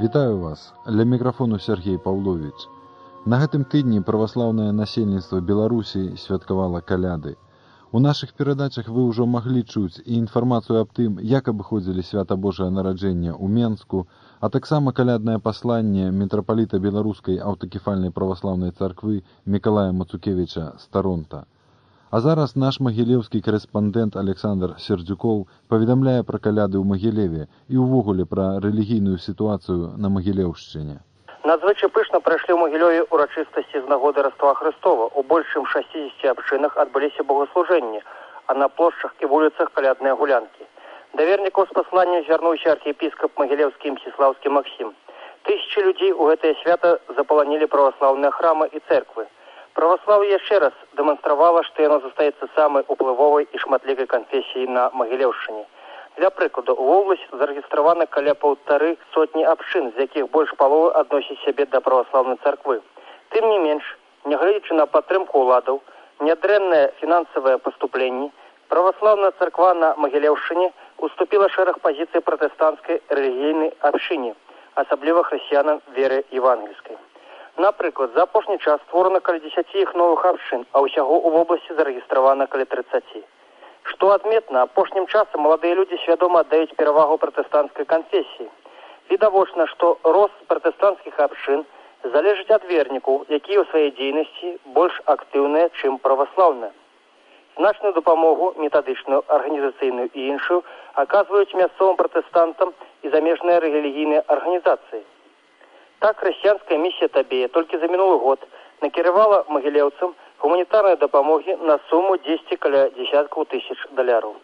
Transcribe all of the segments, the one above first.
Вітаю вас, ля мікрафону Сергей Паўловіч. На гэтым тыдні праваслаўнае насельніцтва Беларусі святкавала каляды. У нашых перадачах вы ўжо маглі чуць і інфармацыю аб тым, як абыходзілі свята Божае нараджэння ў Менску, а таксама каляднае пасланне мітрапаліта беларускай аўтакефальнай праваслаўнай царквы Мікалая Мацукевіча з Таронта. А зараз наш магілеўскі корэспандэнт Александр Сердзюкоў паведамляе пра каляды ў Магілеве і ўвогуле пра рэлігійную сітуацыю на Магілеўшчыне. Надзвычай пышна прайшлі ў Магілёве урачыстасці з нагоды Раства Христова. У больш чым 60 абшынах адбыліся богослужэнні, а на плошчах і вуліцах калядныя гулянкі. Да вернікаў з пасланнем звярнуўся архіепіскап Магілеўскі Мсціслаўскі Максім. Тысячы людзей у гэтае свята запаланілі праваслаўныя храмы і цэрквы. Праваслаўе яшчэ раз дэманстравала, што яно застаецца самай уплывовай і шматлікай канфесіяй на Магілеўшчыне. Для прыкладу, у вобласці зарэгістравана каля 1,5 сотні абшын, з якіх больш паловы адносяць сябе да праваслаўнай царквы. Тым не менш, нягледзячы на падтрымку ўладаў, нядрэннае фінансавае паступленне, праваслаўная царква на Магілеўшчыне уступіла шэраг пазіцый пратэстанцкай рэлігійнай абшыне, асабліва хрысціянам веры евангельскай. Напрыклад, за апошні час створана каля 10 іх новых абшын, а ўсяго ў вобласці зарэгістравана каля 30. Што адметна, апошнім часам маладыя людзі свядома аддаюць перавагу пратэстанцкай канфесіі. Відавочна, што рост пратэстанцкіх абшын залежыць ад вернікаў, якія ў сваёй дзейнасці больш актыўныя, чым праваслаўныя. Значную дапамогу, метадычную, арганізацыйную і іншую, аказваюць мясцовым пратэстантам і замежныя рэлігійныя арганізацыі. Так, хрысціянская місія Табея толькі за мінулы год накіравала магілеўцам гуманітарнай дапамогі на суму 10 каля десяткаў тысяч даляраў.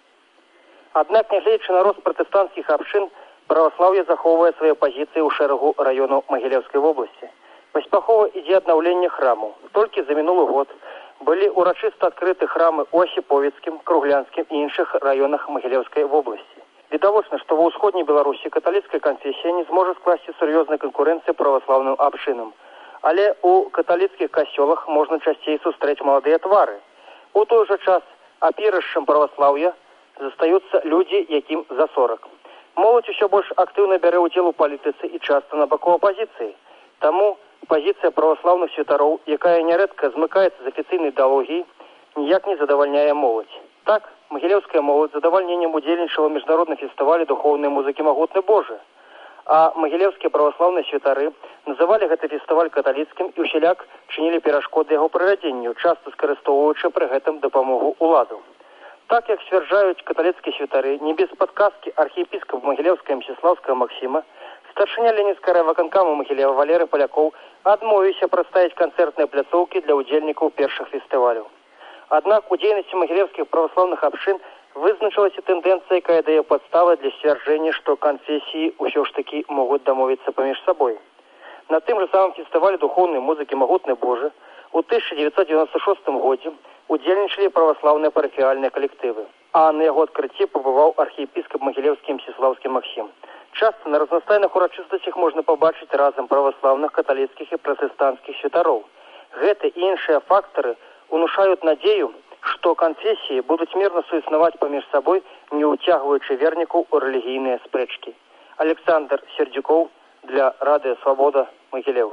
Аднак, нягледзячы на рост пратэстанцкіх абшын, праваслаўе захоўвае свае пазіцыі ў шэрагу раёнаў Магілеўскай вобласці. Паспяхова ідзе аднаўленне храмаў. Толькі за мінулы год былі урачыста адкрыты храмы ў Асіповіцкім, Круглянскім і іншых раёнах Магілеўскай вобласці. Відавочна, што ва ўсходняй Беларусі каталіцкая канфесія не зможа скласці сур'ёзнай канкурэнцыі праваслаўным абшынам. Але ў каталіцкіх касцёлах можна часцей сустрэць маладыя твары. У той жа час апірышчам праваслаўя застаюцца людзі, якім за 40. Моладзь усё больш актыўна бярэ ўдзел у палітыцы і часта на баку апазіцыі. Таму пазіцыя праваслаўных святароў, якая нярэдка змыкаецца з афіцыйнай ідэалогіяй, ніяк не задавальняе моладзь. Так, магілеўская моладзь з задавальненнем удзельнічала ў міжнародным фестывалі духоўнай музыкі «Магутны Божы». А магілеўскія праваслаўныя святары называлі гэты фестываль каталіцкім і ўсяляк чынілі перашкоды яго правядзенню, часта скарыстоўваючы пры гэтым дапамогу ўладаў. Так, як сцвярджаюць каталіцкія святары, не без падказкі архіепіскапа Магілеўскага Мсціслаўскага Максіма, старшыня ленінскага райвыканкама Магілева Валерый Палякоў адмовіўся прадставіць канцэртныя пляцоўкі для ўдзельнікаў першых фестываляў. Аднак у дзейнасці магілеўскіх праваслаўных абшын вызначылася тэндэнцыя, якая дае падставы для сцвярджэння, што канфесіі ўсё ж такі могуць дамовіцца паміж сабой. На тым жа самым фестывалі духоўнай музыкі «Магутны Божы» у 1996 годзе удзельнічалі праваслаўныя парафіяльныя калектывы, а на яго адкрыцці пабываў архіепіскап Магілеўскі Мсціслаўскі Максім. Часта на разнастайных урачыстасцях можна пабачыць разам праваслаўных, каталіцкіх і пратэстанцкіх святароў. Гэты і іншыя фактары унушаюць надзею, што канфесіі будуць мірна суіснаваць паміж сабой, не ўцягваючы вернікаў у рэлігійныя спрэчкі. Александр Сердзюкоў для Радыё Свабода, Магілеў.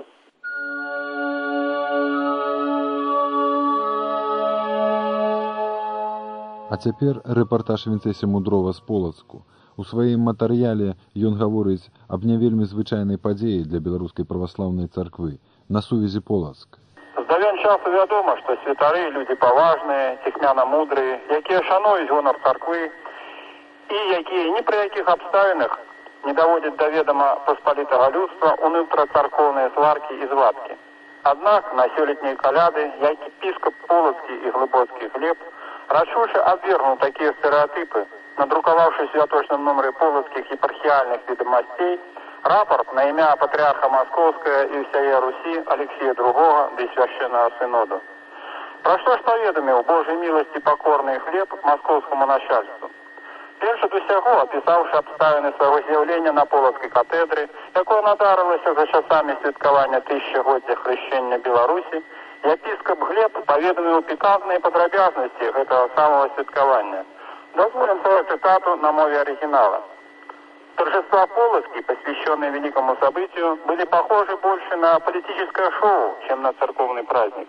А цяпер рэпартаж Вінцэсі Мудрова з Полацку. У сваім матэрыяле ён гаворыць аб не вельмі звычайнай падзеі для беларускай праваслаўнай царквы на сувязі Полацк. З давен часу вядома, што святары людзі паважныя, цікмяна мудрыя, якія шануюць гонар царквы і якія ні пры якіх абставінах не даводзяць да ведама паспалітага людства унутрацаркоўныя сваркі і звадкі. Аднак на сёлетнія каляды, як епіскап Полацкі і Глыбоцкі Глеб рашуча абвергнуў такія стэрэатыпы, надрукаваўшы святочным нумары полацкіх епархіяльных ведамасцей рапорт на імя патрыарха Маскоўскага і ўсяе Русі Алексея II ды свяшчэннага сыноду. Пра што ж паведаміў Божай міласці пакорны Глеб маскоўскаму начальству. Перш ад усяго, апісаўшы абставіны свайго з'яўлення на Полацкай катедры, якое надарылася за часамі святкавання тысячагоддзя хрышчэння Беларусі, епіскап Глеб паведаміў пікантныя падрабязнасці гэтага самого святкавання. Дазволім сваю цытату на мове арыгінала. Торжества Полоцки, посвященные великому событию, были похожи больше на политическое шоу, чем на церковный праздник.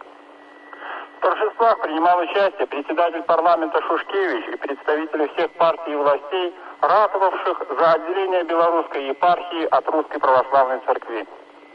В торжествах принимал участие председатель парламента Шушкевич и представители всех партий и властей, ратовавших за отделение белорусской епархии от Русской Православной Церкви.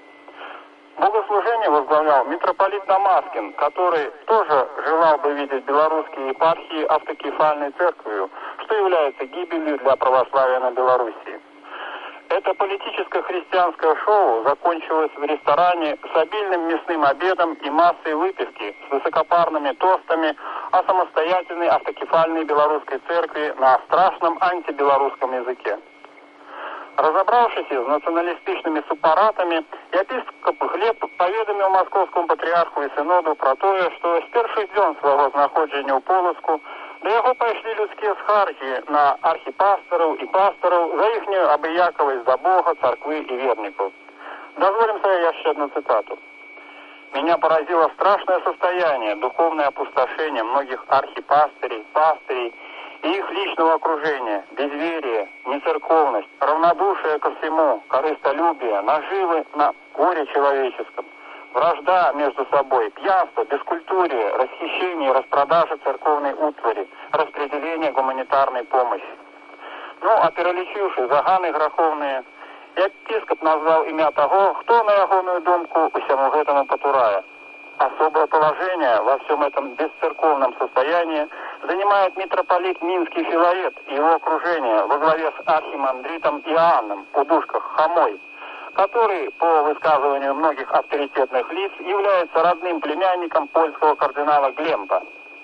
Богослужение возглавлял митрополит Дамаскин, который тоже желал бы видеть белорусские епархии автокефальной церковью, что является гибелью для православия на Белоруссии. Это политическое христианское шоу закончилось в ресторане с обильным мясным обедом и массой выпивки с высокопарными тостами о самостоятельной автокефальной белорусской церкви на страшном антибелорусском языке. Разобравшись с националистичными супаратами, епископ Глеб поведомил московскому патриарху и синоду про то, что с першых дзён свайго знаходжання ў Полацку да яго пайшлі людскія скаргі на архіпастараў і пастараў за іхнюю абыякавасць да Бога, царквы и верников. Дозволим себе еще одну цитату. «Меня поразило страшное состояние, духовное опустошение многих архипастырей, пастырей и их личного окружения, безверие, нецерковность, равнодушие ко всему, корыстолюбие, наживы на горе человеческом, вражда между собой, пьянство, бескультурие, расхищение и распродажа церковной утвари, распределение гуманитарной помощи». Ну, а перелічивши заганы граховные, епископ назвал имя того, кто на ягоную думку усяму гэтаму потурае. Особое положение во всем этом бесцерковном состоянии занимает митрополит Минский Филарет и его окружение во главе с архимандритом Иоанном в удушках Хомой, который, по высказыванию многих авторитетных лиц, является родным племянником польского кардинала Глемба.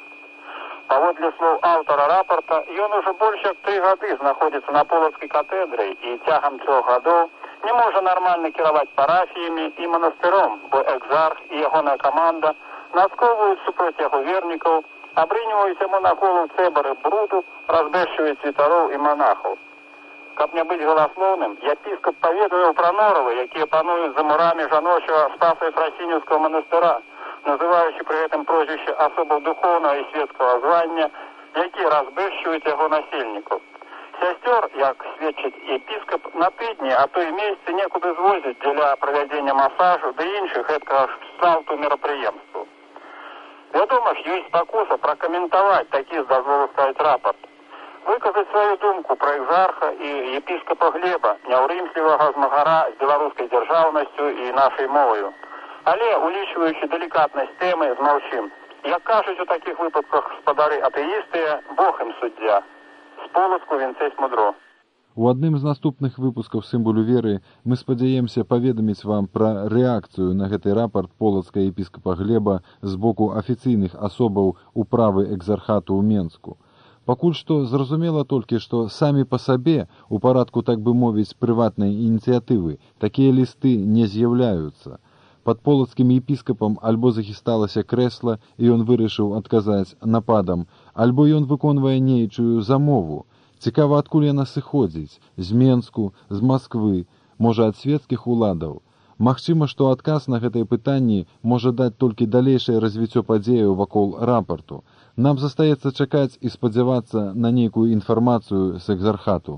Паводле слов автора рапорта, ён уже больше як 3 гады знаходится на Полоцкой катедры и тягом 3 годов не может нормально кіраваць парафіями и монастыром, бо экзарх и ягоная команда насковывают супроть яго верников, обрынивают ему на голову цебары бруду, разбэшчваюць святароў и монахов. Каб не быть голословным, епископ поведомил про норовы, якія пануют за мурами жаночего Спаса Ефросиньевского монастыра, называючи при этом прозвище особо духовного и светского звания, якія разбэшчваюць яго насельнікаў. Сястер, як сведчыць епископ, на тыдні, а то і месяцы некуды звозіць для правядзення масажу ды іншых гэткага кшталту мерапрыемстваў. Вядома ж, ёсць спакуса пракаментаваць такі, з дазволу ставіць рапорт, выказаць сваю думку пра экзарха і епископа Глеба, няўрымслівага змагара з беларускай дзяржаўнасцю і нашай моваю. Але, улічваючы делікатнасць тэмы, змаўчым. Як кажуць у такіх выпадках спадары атэісты, Бог ім суддзя. З Полацку Вінцэсь Мудро. У адным з наступных выпускаў «Сімволу веры» мы спадзяемся паведаміць вам пра рэакцыю на гэты рапорт полацкага епіскапа Глеба з боку афіцыйных асобаў управы экзархату ў Менску. Пакуль што зразумела толькі, што самі па сабе, у парадку, так бы мовіць, прыватнай ініцыятывы, такія лісты не з'яўляюцца. Пад полацкім епіскапам альбо захісталася крэсла, і ён вырашыў адказаць нападам, альбо ён выконвае нейчую замову. Цікава, адкуль яна сыходзіць? З Менску, з Масквы, можа, ад свецкіх уладаў? Магчыма, што адказ на гэтыя пытанні можа даць толькі далейшае развіццё падзеяў вакол рапарту. Нам застаецца чакаць і спадзявацца на нейкую інфармацыю з экзархату.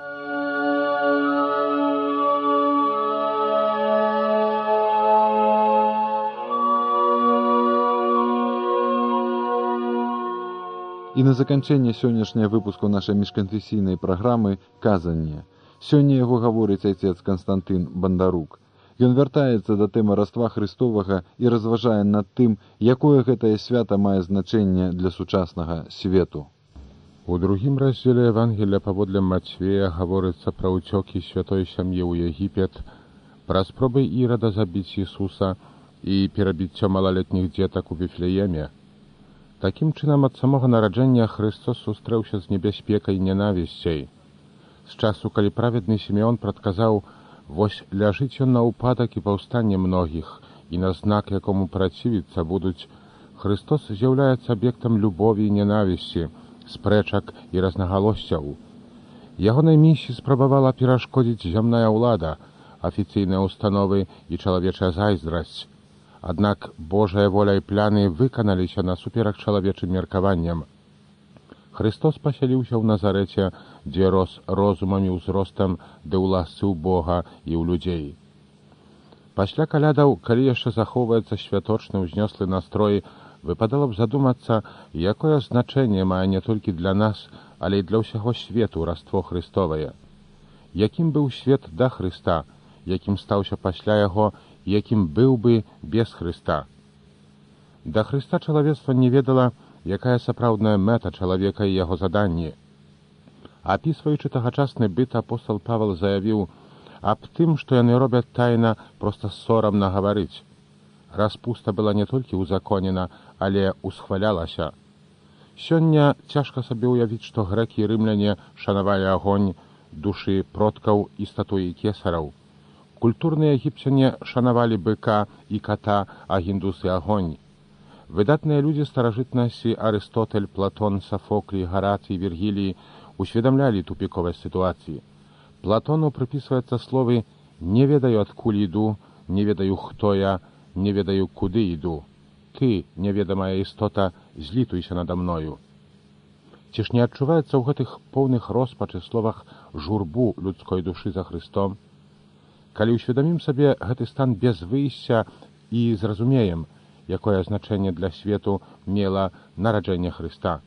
І на заканчэнне сённяшняга выпуску нашай міжканфесійнай праграмы «Казанне». Сёння яго гаворыць айцец Канстантын Бандарук. Ён вяртаецца да тэмы Раства Христовага і разважае над тым, якое гэтае свята мае значэнне для сучаснага свету. У другім раздзеле Евангелія паводле Мацвея гаворыцца пра ўцёкі святой сям'і ў Егіпет, пра спробы Ірада забіць Ісуса і перабіццё малалетніх дзетак у Віфлееме. Такім чынам, ад самога нараджэння Христос сустрэўся з небяспекай ненавісцей. З часу, калі праведны Сімеон прадказаў, вось ляжыць ён на ўпадак і паўстанне многіх, і на знак, якому працівіцца будуць, Христос з'яўляецца аб'ектам любові і ненавісці, спрэчак і разнагалоссяў. Ягонай місіі спрабавала перашкодзіць зямная ўлада, афіцыйныя установы і чалавечая зайздрасць. Аднак Божая воля і пляны выканаліся насуперак чалавечым меркаванням. Христос пасяліўся ў Назарэце, дзе рос розумам і ўзростам, ды ў ласцы ў Бога і ў людзей. Пасля калядаў, калі яшчэ захоўваецца святочны ўзнёслы настрой, выпадала б задумацца, якое значэнне мае не толькі для нас, але і для ўсяго свету раство Христовае. Якім быў свет да Хрыста, якім стаўся пасля яго, якім быў бы без Хрыста. Да Хрыста чалавецтва не ведала, якая сапраўдная мэта чалавека і яго заданні. Апісваючы тагачасны быт, апостол Павел заявіў аб тым, што яны робяць тайна, проста сорамна гаварыць. Распуста была не толькі ўзаконена, але усхвалялася. Сёння цяжка сабе ўявіць, што грэкі і рымляне шанавалі агонь, душы продкаў і статуі кесараў. Культурныя егіпцяне шанавалі быка і ката, а гіндусы агонь. Выдатныя людзі старажытнасці Арыстотэль, Платон, Сафоклій, Гарацый, Вергілій усведамлялі тупіковасць сітуацыі. Платону прыпісваецца словы «не ведаю, адкуль іду, не ведаю, хто я, не ведаю, куды іду. Ты, неведамая істота, злітуйся нада мною». Ці ж не адчуваецца ў гэтых поўных роспачы словах журбу людской душы за Хрыстом? Калі ўсведамім сабе гэты стан без выйсця і зразумеем, якое значэнне для свету мела нараджэнне Хрыста.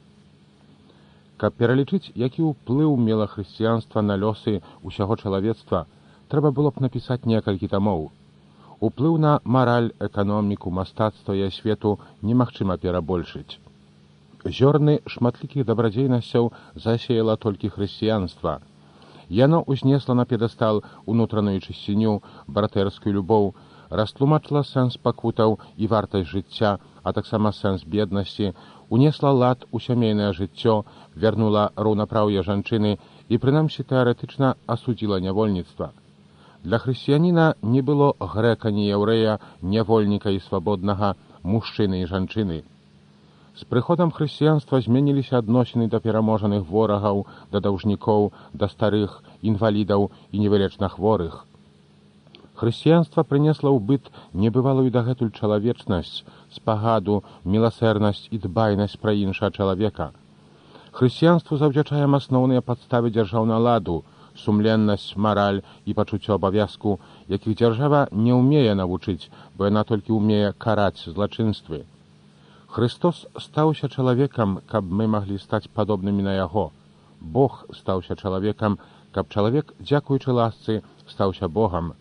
Каб пералічыць, які ўплыў мела хрысціянства на лёсы ўсяго чалавецтва, трэба было б напісаць некалькі тамоў. Уплыў на мараль, эканоміку, мастацтва і асвету немагчыма перабольшыць. Зёрны шматлікіх дабрадзейнасцяў засеяла толькі хрысціянства. Яно узнесла на п'едэстал унутраную чысціню, братэрскую любоў, растлумачыла сэнс пакутаў і вартасць жыцця, а таксама сэнс беднасці, унесла лад у сямейнае жыццё, вярнула роўнапраўе жанчыны і, прынамсі тэарэтычна, асудзіла нявольніцтва. Для хрысціяніна не было грэка, ні яўрэя, нявольніка і свабоднага, мужчыны і жанчыны. З прыходам хрысціянства змяніліся адносіны да пераможаных ворагаў, да даўжнікоў, да старых, інвалідаў і невылечна хворых. Хрысціянства прынесла ў быт небывалую дагэтуль чалавечнасць, спагаду, міласэрнасць і дбайнасць пра іншага чалавека. Хрысціянству заўдзячаем асноўныя падставы дзяржаўнага ладу, сумленнасць, мараль і пачуццё абавязку, якіх дзяржава не ўмее навучыць, бо яна толькі ўмее караць злачынствы. Христос стаўся чалавекам, каб мы маглі стаць падобнымі на яго. Бог стаўся чалавекам, каб чалавек, дзякуючы ласцы, стаўся Богам.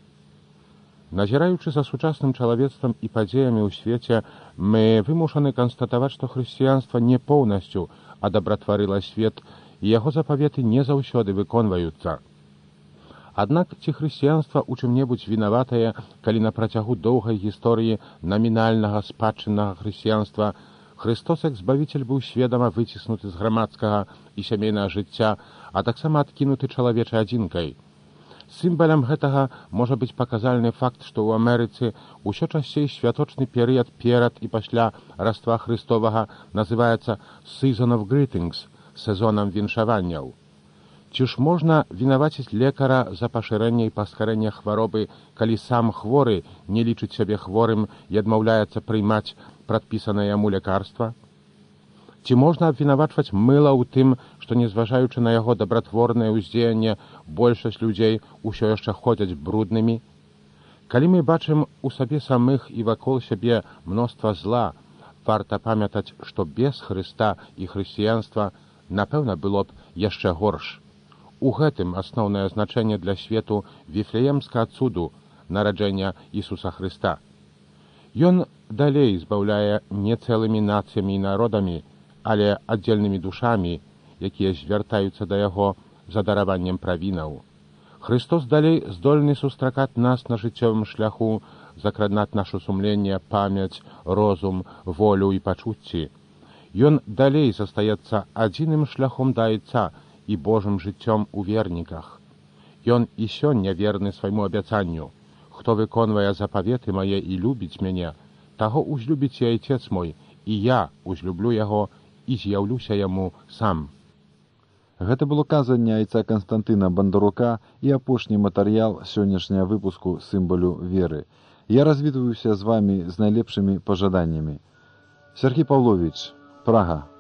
Назіраючы за сучасным чалавецтвам і падзеямі ў свеце, мы вымушаны канстатаваць, што хрысціянства не поўнасцю адабратварыла свет, і яго запаветы не заўсёды выконваюцца. Аднак ці хрысціянства ў чым-небудзь вінаватае, калі на працягу доўгай гісторыі намінальнага спадчыннага хрысціянства Христос як збавіцель быў сведама выціснуты з грамадскага і сямейнага жыцця, а таксама адкінуты чалавечай адзінкай. Сімвалам гэтага можа быць паказальны факт, што ў Амерыцы ўсё часцей святочны перыяд перад і пасля раства Христовага называецца «Season of Greetings» – сезонам віншаванняў. Ці ж можна вінаваціць лекара за пашырэнне і паскарэнне хваробы, калі сам хворы не лічыць сябе хворым і адмаўляецца прыймаць прадпісанае яму лекарства? Ці можна абвінавачваць мыла ў тым, што, незважаючы на яго дабратворнае ўздзеянне, большасць людзей усё яшчэ ходзяць бруднымі? Калі мы бачым у сабе самых і вакол сябе мноства зла, варта памятаць, што без Хрыста і хрысціянства, напэўна, было б яшчэ горш. У гэтым асноўнае значэнне для свету віфлеемскага цуду, нараджэння Ісуса Хрыста. Ён далей збаўляе не цэлымі нацыямі і народамі, але аддзельнымі душамі, якія звяртаюцца да яго за дараваннем правінаў. Христос далей здольны сустракаць нас на жыццёвым шляху, закраднаць нашу сумленне, памяць, розум, волю і пачуцці. Ён далей застаецца адзіным шляхом да Айца і Божым жыццём у верніках. Ён і сёння верны свайму абяцанню. Хто выконвае запаветы мае і любіць мяне, таго узлюбіць і Айцец мой, і я узлюблю яго і з'яўлюся яму сам. Гэта было казанне айца Канстантына Бандарука і апошні матэрыял сённяшняга выпуску сімвалю веры. Я развітваюся з вамі з найлепшымі пажаданнямі. Сергей Павлович, Прага.